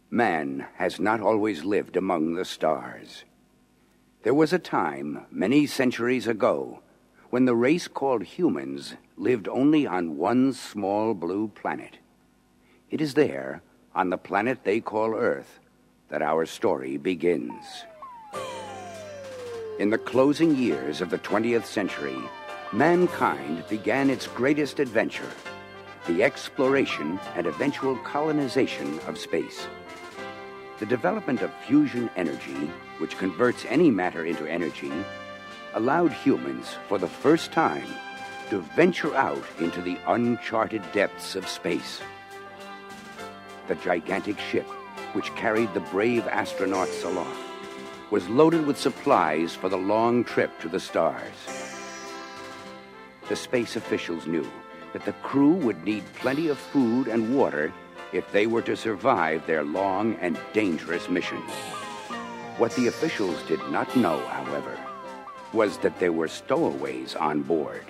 Man has not always lived among the stars. There was a time, many centuries ago, when the race called humans lived only on one small blue planet. It is there, on the planet they call Earth, that our story begins. In the closing years of the 20th century, mankind began its greatest adventure, the exploration and eventual colonization of space. The development of fusion energy, which converts any matter into energy, allowed humans, for the first time, to venture out into the uncharted depths of space. The gigantic ship, which carried the brave astronauts aloft, was loaded with supplies for the long trip to the stars. The space officials knew that the crew would need plenty of food and water if they were to survive their long and dangerous mission. What the officials did not know, however, was that there were stowaways on board.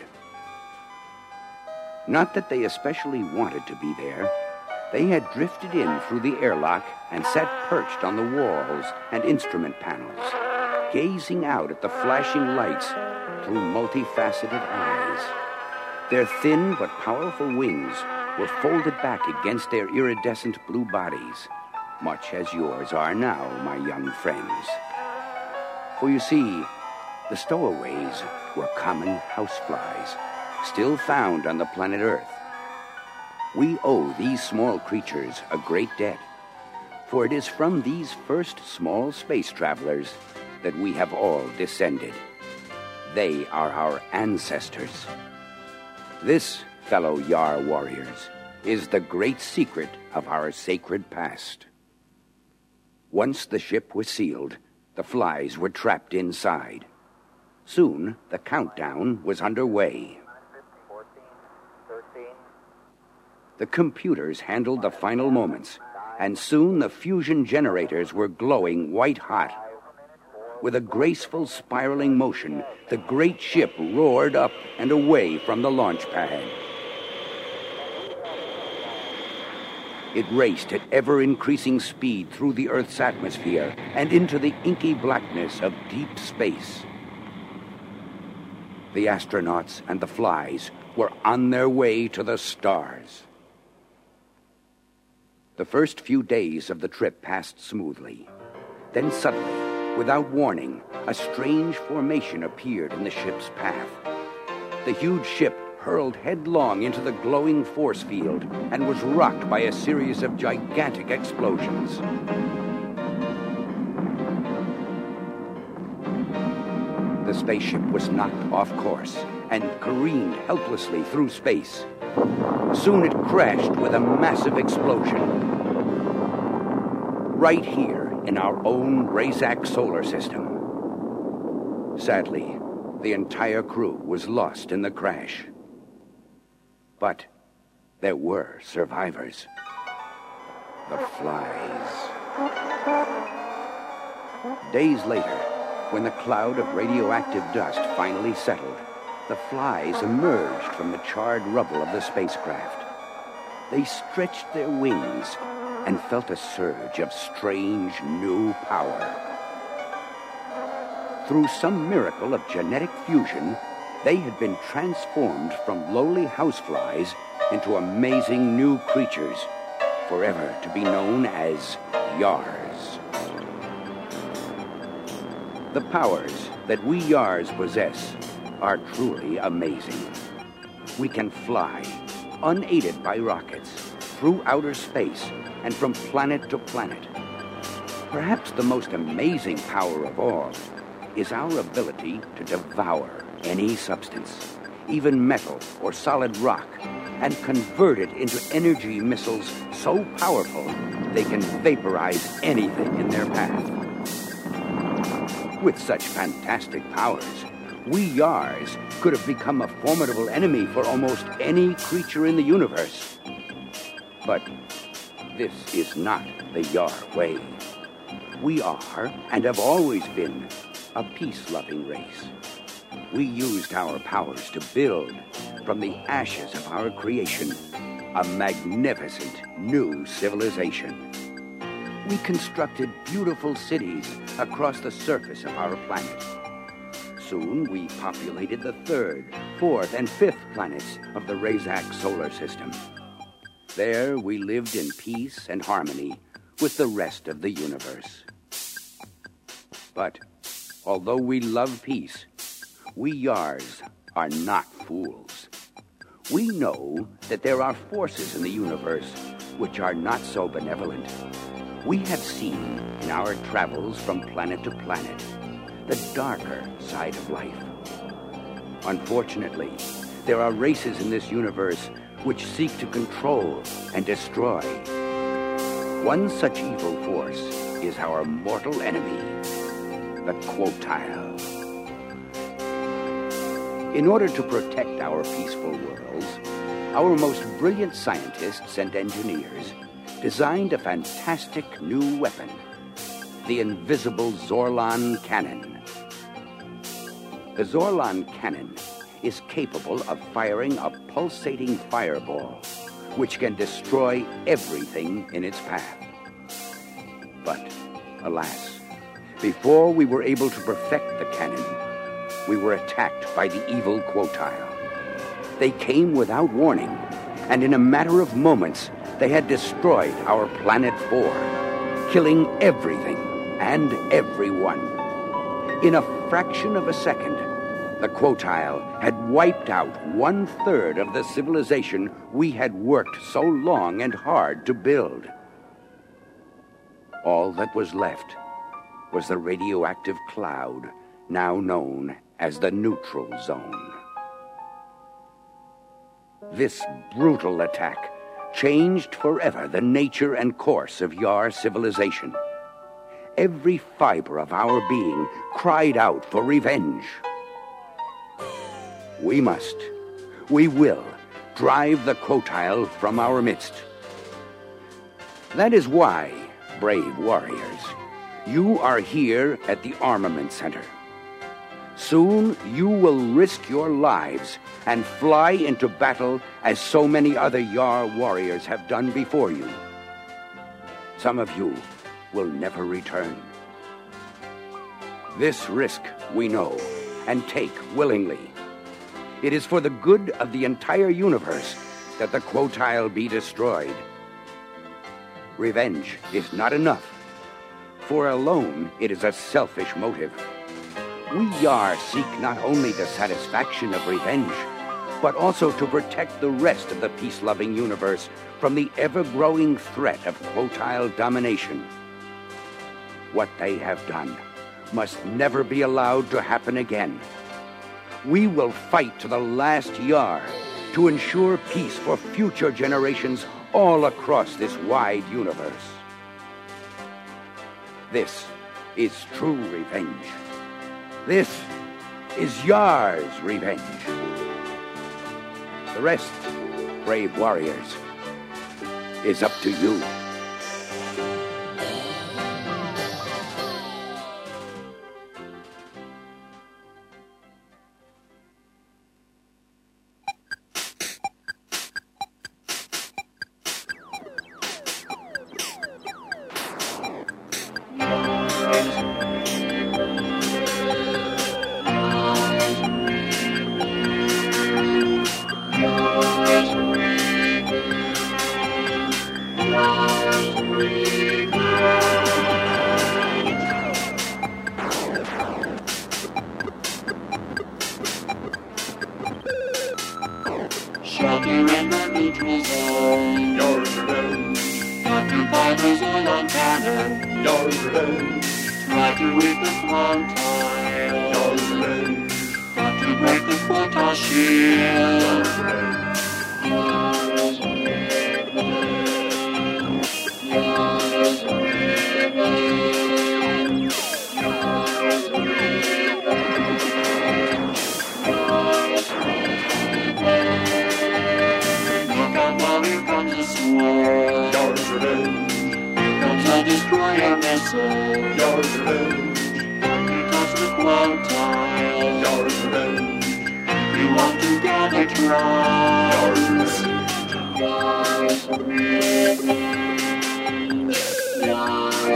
Not that they especially wanted to be there. They had drifted in through the airlock and sat perched on the walls and instrument panels, gazing out at the flashing lights through multifaceted eyes. Their thin but powerful wings were folded back against their iridescent blue bodies, much as yours are now, my young friends. For you see, the stowaways were common houseflies, still found on the planet Earth. We owe these small creatures a great debt, for it is from these first small space travelers that we have all descended. They are our ancestors. This, fellow Yar warriors, is the great secret of our sacred past. Once the ship was sealed, the flies were trapped inside. Soon, the countdown was underway. 14, 13. The computers handled the final moments, and soon the fusion generators were glowing white-hot. With a graceful spiraling motion, the great ship roared up and away from the launch pad. It raced at ever-increasing speed through the Earth's atmosphere and into the inky blackness of deep space. The astronauts and the flies were on their way to the stars. The first few days of the trip passed smoothly. Then suddenly, without warning, a strange formation appeared in the ship's path. The huge ship hurled headlong into the glowing force field and was rocked by a series of gigantic explosions. The spaceship was knocked off course and careened helplessly through space. Soon it crashed with a massive explosion. Right here in our own Razak solar system. Sadly, the entire crew was lost in the crash. But there were survivors. The flies. Days later, when the cloud of radioactive dust finally settled, the flies emerged from the charred rubble of the spacecraft. They stretched their wings and felt a surge of strange new power. Through some miracle of genetic fusion, they had been transformed from lowly houseflies into amazing new creatures, forever to be known as Yars. The powers that we Yars possess are truly amazing. We can fly, unaided by rockets, through outer space and from planet to planet. Perhaps the most amazing power of all is our ability to devour any substance, even metal or solid rock, and convert it into energy missiles so powerful they can vaporize anything in their path. With such fantastic powers, we Yars could have become a formidable enemy for almost any creature in the universe. But this is not the Yar way. We are, and have always been, a peace-loving race. We used our powers to build, from the ashes of our creation, a magnificent new civilization. We constructed beautiful cities across the surface of our planet. Soon we populated the 3rd, 4th, and 5th planets of the Razak solar system. There we lived in peace and harmony with the rest of the universe. But although we love peace, we Yars are not fools. We know that there are forces in the universe which are not so benevolent. We have seen in our travels from planet to planet the darker side of life. Unfortunately, there are races in this universe which seek to control and destroy. One such evil force is our mortal enemy, the Quotile. In order to protect our peaceful worlds, our most brilliant scientists and engineers designed a fantastic new weapon, the invisible Zorlon Cannon. The Zorlon Cannon is capable of firing a pulsating fireball, which can destroy everything in its path. But, alas, before we were able to perfect the cannon, we were attacked by the evil Quotile. They came without warning, and in a matter of moments, they had destroyed our Planet 4, killing everything and everyone. In a fraction of a second, the Quotile had wiped out 1/3 of the civilization we had worked so long and hard to build. All that was left was the radioactive cloud now known as the Neutral Zone. This brutal attack changed forever the nature and course of Yar civilization. Every fiber of our being cried out for revenge. We will drive the Quotile from our midst. That is why, brave warriors, you are here at the Armament Center. Soon you will risk your lives and fly into battle as so many other Yar warriors have done before you. Some of you will never return. This risk we know and take willingly. It is for the good of the entire universe that the Quotile be destroyed. Revenge is not enough, for alone it is a selfish motive. We Yar seek not only the satisfaction of revenge, but also to protect the rest of the peace-loving universe from the ever-growing threat of Quotile domination. What they have done must never be allowed to happen again. We will fight to the last Yar to ensure peace for future generations all across this wide universe. This is true revenge. This is Yar's revenge. The rest, brave warriors, is up to you. Shelter in the neutral zone. Yar's revenge. Occupy the Zorlon Cannon. Yar's revenge. Try to reach the Quotile. Yar's revenge. Got to break the Quotile shield. Yar's revenge. Yar's revenge. Yar's revenge. Yar's revenge. Yar's revenge. Look out, now here comes the sword. Yar's revenge. Here comes a destroyer missile. Yar's revenge. Here comes the Quotile. Yar's revenge. We want to gather Yar's tribes. revenge. Yar's revenge. Yar's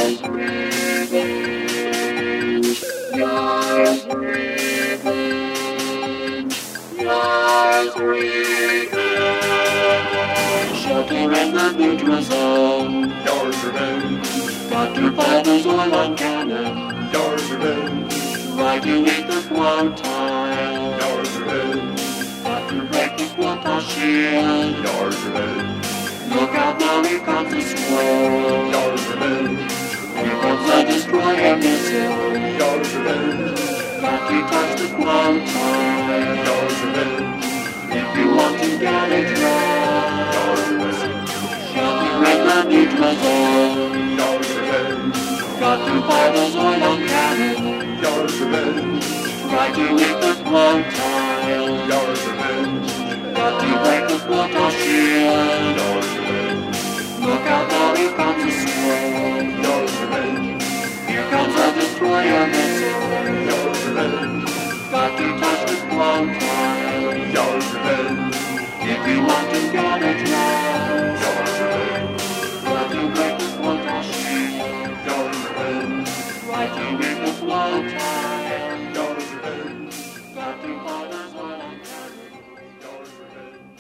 Shelter in the neutral zone. Yours revenge. Got to fire the Zorlon cannon. Yours revenge. Right to meet the quotile. Yours revenge. Got to break the quotile shield. Yours revenge. Look out now, here comes the squirrel. Yours revenge. Here comes the destroyer missile. Yours revenge. Got to touch the quotile. Yours revenge. If you want to get it right. Yours revenge. Shelter in the neutral zone. Yours revenge. Got to fire the Zorlon cannon. Yours revenge. Right to meet the quotile. Yours revenge. Got to break the quotile shield. Yours revenge. Look out now, here comes the squirrel. Yours revenge. Here comes the destroyer missile. Yours revenge. Got to touch the quotile. Yours revenge. If you want to get it right. Yours revenge. Got to break the quotile shield. Yours revenge. Right to meet the quotile. Yours revenge. Got to fire the Zorlon cannon. Yours revenge.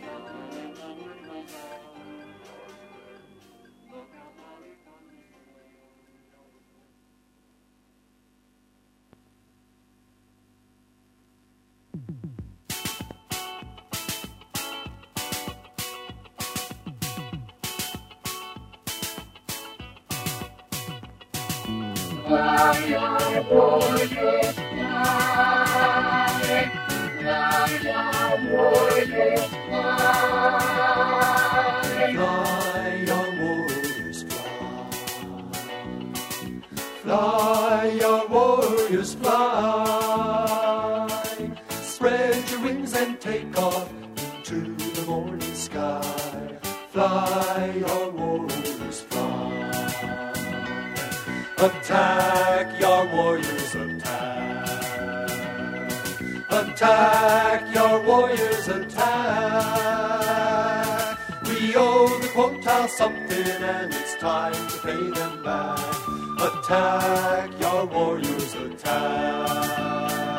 Fly, your warriors, fly. Fly, your warriors, fly. Spread your wings and take off into the morning sky. Fly, your warriors, fly. Attack, your warriors, attack. Attack, your warriors, attack. We owe the quotile something and it's time to pay them back. Attack, your warriors, attack.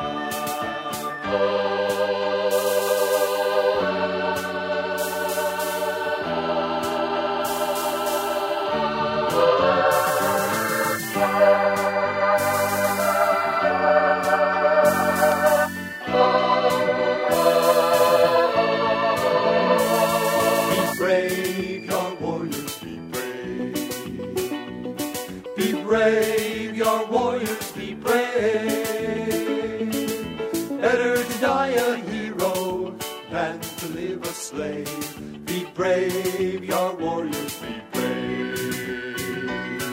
Be brave, your warriors, be brave. Be brave, your warriors, be brave. Better to die a hero than to live a slave. Be brave, your warriors, be brave.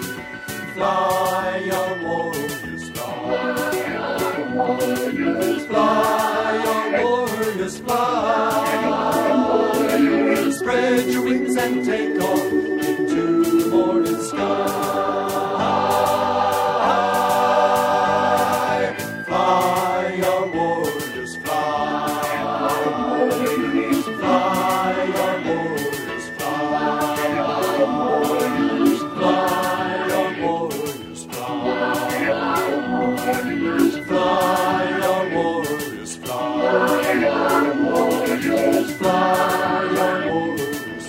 Fly, your warriors, fly. Fly, your warriors, fly. Spread your wings and take off into the morning sky. Fly, your warriors, fly. Fly, your warriors, fly. Fly, your warriors, fly. Fly, your warriors, fly. Fly, your warriors,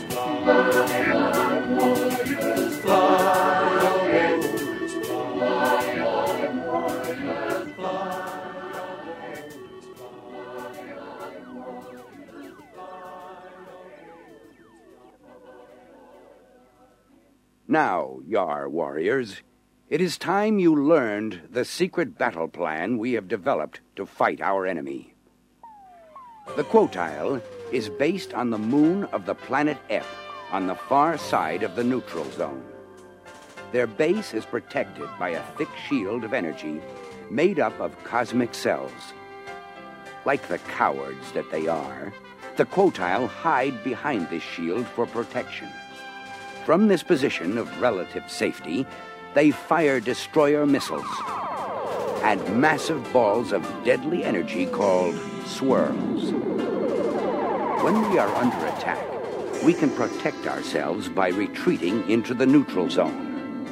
Now, Yar warriors, it is time you learned the secret battle plan we have developed to fight our enemy. The quotile is based on the moon of the planet Ep on the far side of the neutral zone. Their base is protected by a thick shield of energy made up of cosmic cells. Like the cowards that they are, the quotile hide behind this shield for protection. From this position of relative safety, they fire destroyer missiles and massive balls of deadly energy called swirls. When we are under attack, we can protect ourselves by retreating into the neutral zone.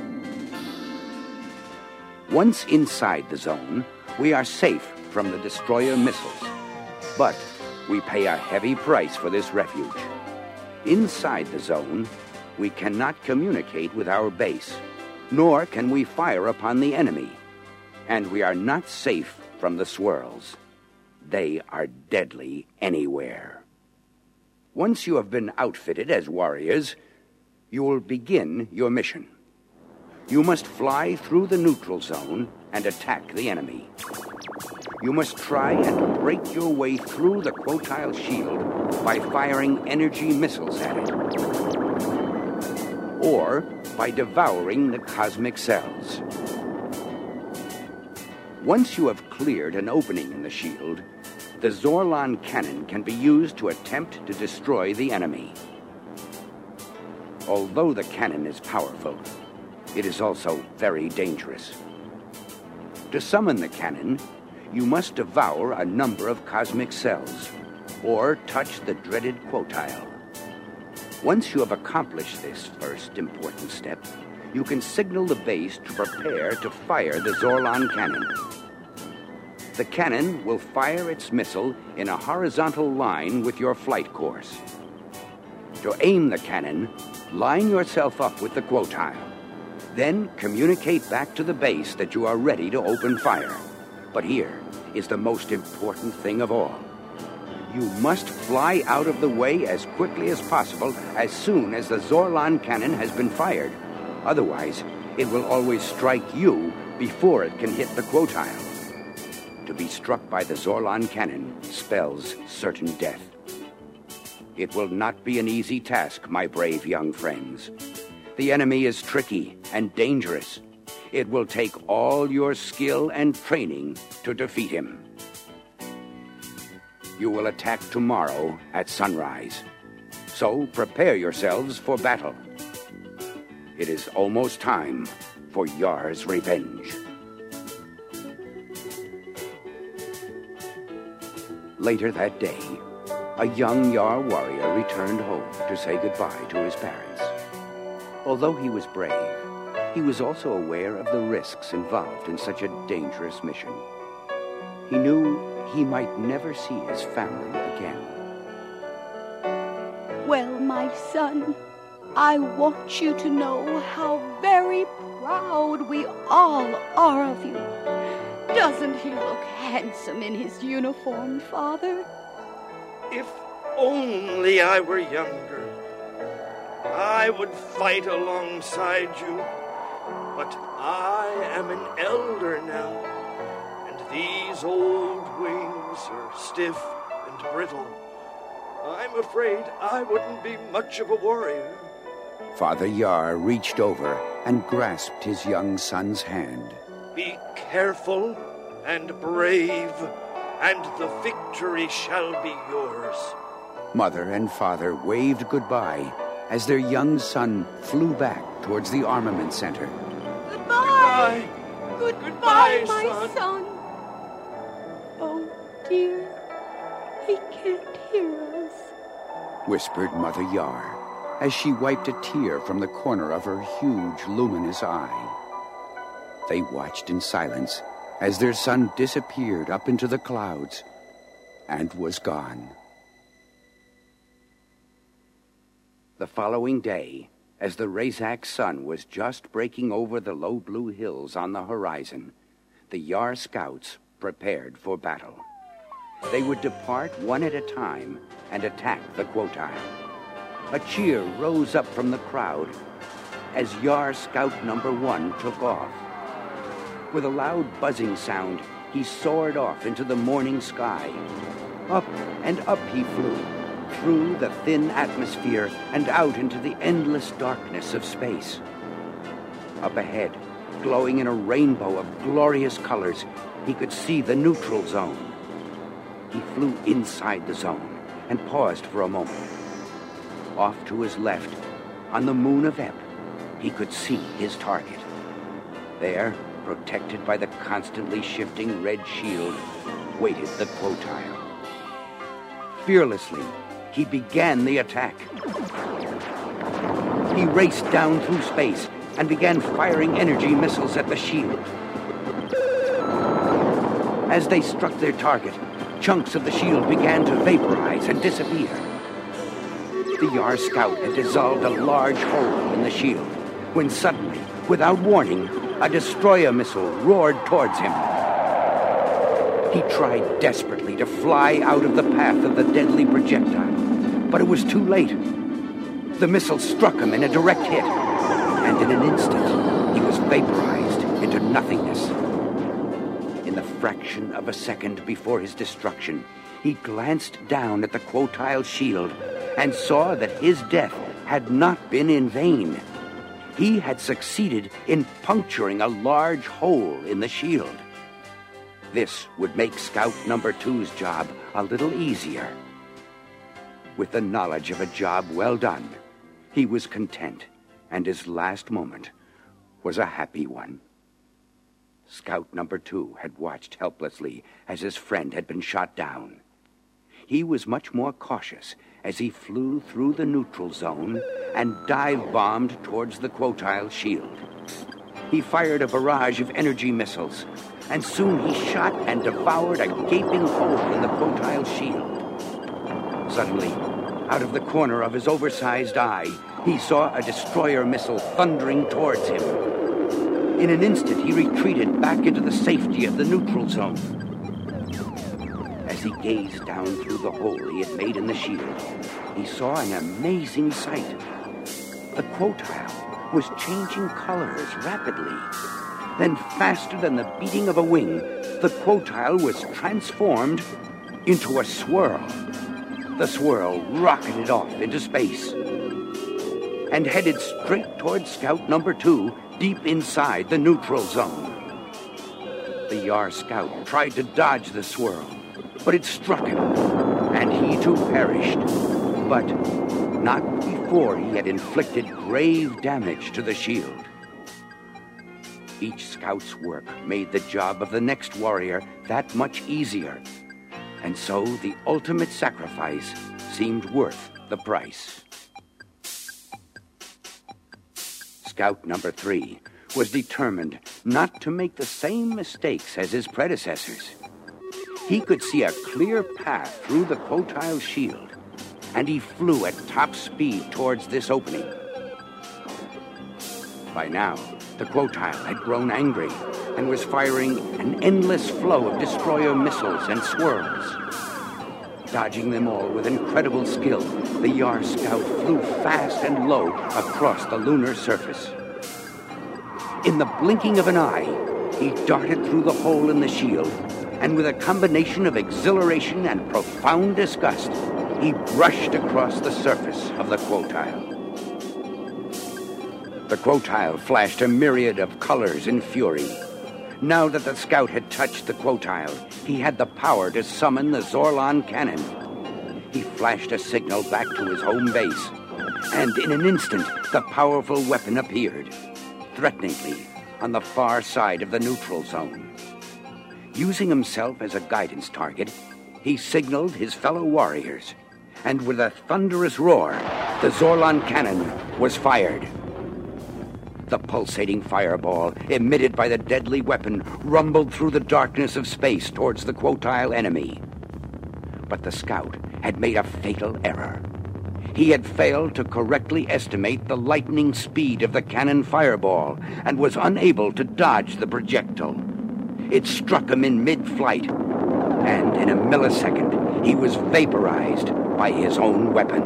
Once inside the zone, we are safe from the destroyer missiles. But we pay a heavy price for this refuge. Inside the zone, we cannot communicate with our base, nor can we fire upon the enemy, and we are not safe from the swirls. They are deadly anywhere. Once you have been outfitted as warriors, you will begin your mission. You must fly through the neutral zone and attack the enemy. You must try and break your way through the Quotile shield by firing energy missiles at it, or by devouring the cosmic cells. Once you have cleared an opening in the shield, the Zorlon cannon can be used to attempt to destroy the enemy. Although the cannon is powerful, it is also very dangerous. To summon the cannon, you must devour a number of cosmic cells, or touch the dreaded Quotile. Once you have accomplished this first important step, you can signal the base to prepare to fire the Zorlon cannon. The cannon will fire its missile in a horizontal line with your flight course. To aim the cannon, line yourself up with the Quotile. Then communicate back to the base that you are ready to open fire. But here is the most important thing of all. You must fly out of the way as quickly as possible as soon as the Zorlon cannon has been fired. Otherwise, it will always strike you before it can hit the Quotile. To be struck by the Zorlon cannon spells certain death. It will not be an easy task, my brave young friends. The enemy is tricky and dangerous. It will take all your skill and training to defeat him. You will attack tomorrow at sunrise. So prepare yourselves for battle. It is almost time for Yar's revenge. Later that day, a young Yar warrior returned home to say goodbye to his parents. Although he was brave, he was also aware of the risks involved in such a dangerous mission. He knew he might never see his family again. Well, my son, I want you to know how very proud we all are of you. Doesn't he look handsome in his uniform, Father? If only I were younger, I would fight alongside you. But I am an elder now, and these old wings are stiff and brittle. I'm afraid I wouldn't be much of a warrior. Father Yar reached over and grasped his young son's hand. Be careful and brave, and the victory shall be yours. Mother and father waved goodbye as their young son flew back towards the armament center. Goodbye! Goodbye, my son. son! Oh, dear, he can't hear us. Whispered Mother Yar as she wiped a tear from the corner of her huge, luminous eye. They watched in silence as their son disappeared up into the clouds and was gone. The following day, as the Razak sun was just breaking over the low blue hills on the horizon, the Yar scouts prepared for battle. They would depart one at a time and attack the Quotile. A cheer rose up from the crowd as Yar Scout number 1 took off. With a loud buzzing sound, he soared off into the morning sky. Up and up he flew, through the thin atmosphere and out into the endless darkness of space. Up ahead, glowing in a rainbow of glorious colors, he could see the neutral zone. He flew inside the zone and paused for a moment. Off to his left, on the moon of Ep, he could see his target. There, protected by the constantly shifting red shield, waited the Quotile. Fearlessly, he began the attack. He raced down through space and began firing energy missiles at the shield. As they struck their target, chunks of the shield began to vaporize and disappear. The Yar scout had dissolved a large hole in the shield, when suddenly, without warning, a destroyer missile roared towards him. He tried desperately to fly out of the path of the deadly projectile, but it was too late. The missile struck him in a direct hit, and in an instant, he was vaporized into nothingness. In the fraction of a second before his destruction, he glanced down at the Quotile shield and saw that his death had not been in vain. He had succeeded in puncturing a large hole in the shield. This would make Scout number 2's job a little easier. With the knowledge of a job well done, he was content, and his last moment was a happy one. Scout number 2 had watched helplessly as his friend had been shot down. He was much more cautious as he flew through the neutral zone and dive-bombed towards the Quotile shield. He fired a barrage of energy missiles, and soon he shot and devoured a gaping hole in the Quotile shield. Suddenly, out of the corner of his oversized eye, he saw a destroyer missile thundering towards him. In an instant, he retreated back into the safety of the neutral zone. As he gazed down through the hole he had made in the shield, he saw an amazing sight. The Quotile was changing colors rapidly. Then, faster than the beating of a wing, the Quotile was transformed into a swirl. The swirl rocketed off into space and headed straight towards Scout number 2, deep inside the neutral zone. The Yar scout tried to dodge the swirl, but it struck him, and he too perished. But not before he had inflicted grave damage to the shield. Each scout's work made the job of the next warrior that much easier, and so the ultimate sacrifice seemed worth the price. Scout number 3 was determined not to make the same mistakes as his predecessors. He could see a clear path through the Quotile shield, and he flew at top speed towards this opening. By now, the Quotile had grown angry and was firing an endless flow of destroyer missiles and swirls. Dodging them all with incredible skill, the Yar scout flew fast and low across the lunar surface. In the blinking of an eye, he darted through the hole in the shield, and with a combination of exhilaration and profound disgust, he brushed across the surface of the Quotile. The Quotile flashed a myriad of colors in fury. Now that the scout had touched the Quotile, he had the power to summon the Zorlon cannon. He flashed a signal back to his home base, and in an instant, the powerful weapon appeared, threateningly on the far side of the neutral zone. Using himself as a guidance target, he signaled his fellow warriors, and with a thunderous roar, the Zorlon cannon was fired. The pulsating fireball emitted by the deadly weapon rumbled through the darkness of space towards the Quotile enemy. But the scout had made a fatal error. He had failed to correctly estimate the lightning speed of the cannon fireball and was unable to dodge the projectile. It struck him in mid-flight, and in a millisecond, he was vaporized by his own weapon.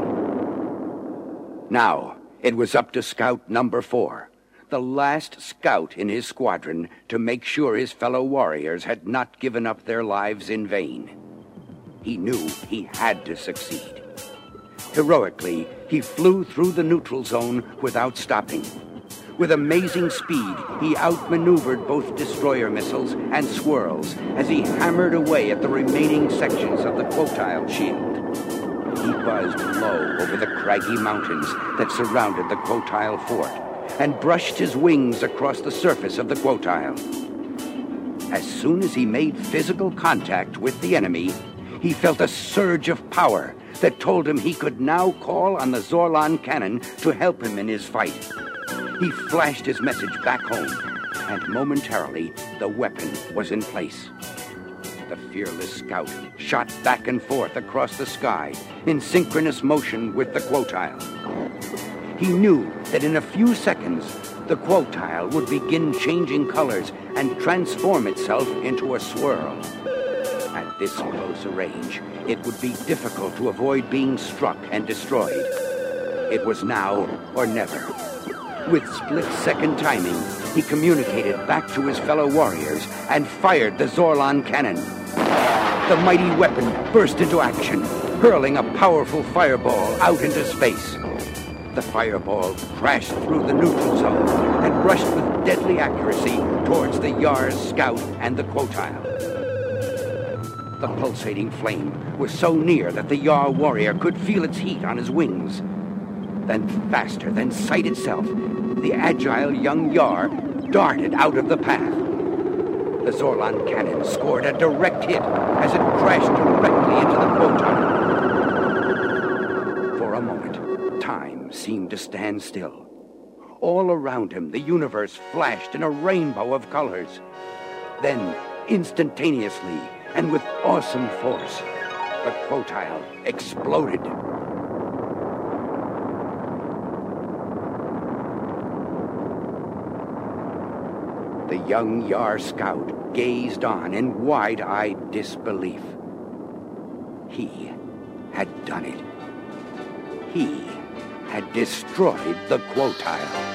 Now, it was up to Scout number 4, the last scout in his squadron, to make sure his fellow warriors had not given up their lives in vain. He knew he had to succeed. Heroically, he flew through the neutral zone without stopping. With amazing speed, he outmaneuvered both destroyer missiles and swirls as he hammered away at the remaining sections of the Quotile shield. He buzzed low over the craggy mountains that surrounded the Quotile fort and brushed his wings across the surface of the Quotile. As soon as he made physical contact with the enemy, he felt a surge of power that told him he could now call on the Zorlon cannon to help him in his fight. He flashed his message back home, and momentarily the weapon was in place. The fearless scout shot back and forth across the sky in synchronous motion with the quotile. He knew that in a few seconds, the quotile would begin changing colors and transform itself into a swirl. At this close range, it would be difficult to avoid being struck and destroyed. It was now or never. With split-second timing, he communicated back to his fellow warriors and fired the Zorlon cannon. The mighty weapon burst into action, hurling a powerful fireball out into space. The fireball crashed through the neutral zone and rushed with deadly accuracy towards the Yar's scout and the quotile. The pulsating flame was so near that the Yar warrior could feel its heat on his wings. Then, faster than sight itself, the agile young Yar darted out of the path. The Zorlon cannon scored a direct hit as it crashed directly into the quotile. For a moment, time seemed to stand still. All around him, the universe flashed in a rainbow of colors. Then, instantaneously, and with awesome force, the quotile exploded. The young Yar scout gazed on in wide-eyed disbelief. He had done it. He had destroyed the quotile.